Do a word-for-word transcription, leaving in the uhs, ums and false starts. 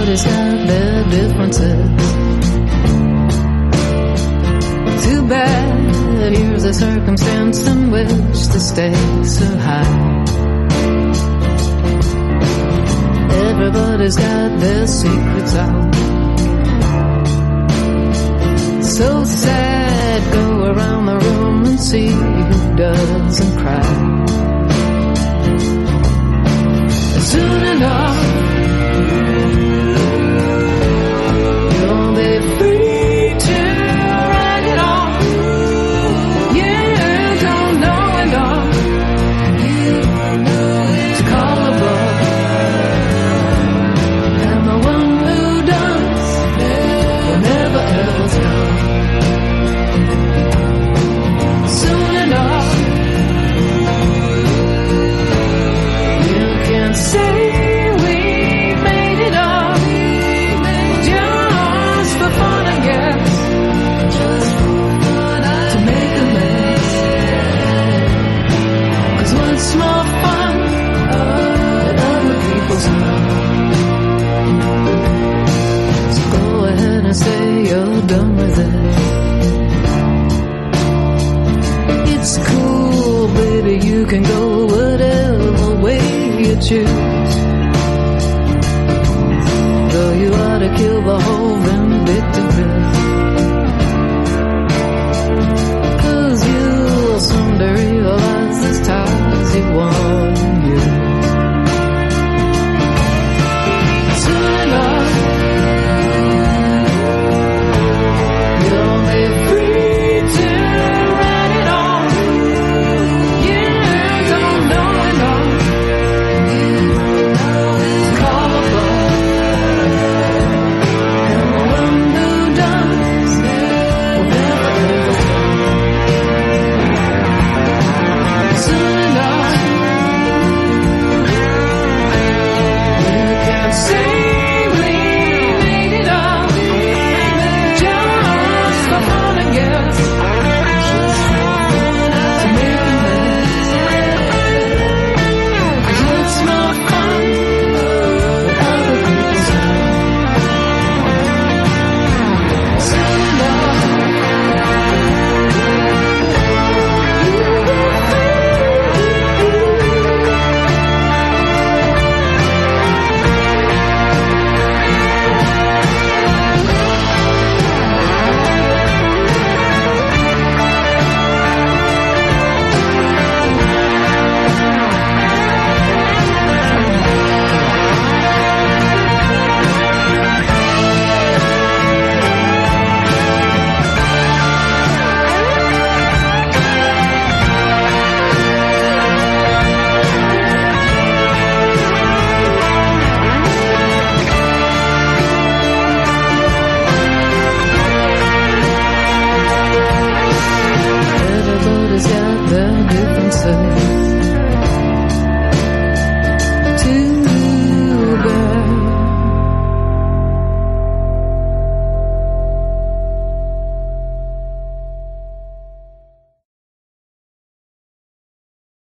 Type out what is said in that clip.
Everybody's got their differences. Too bad, here's a circumstance in which the stakes are high. Everybody's got their secrets out. So sad, go around the room and see who doesn't cry. Soon enough, you'll be free to write it off. You don't know enough to call a bluff. And the one who does will never else come. Soon enough, you can say we made it up just for fun, I guess, to make amends. 'Cause what's more fun than other people's fun? So go ahead and say you're done with it. It's cool, baby, you can go whatever way you choose. Though you ought to kill the whole vindictive riff. 'Cause you'll someday realize this ties you want.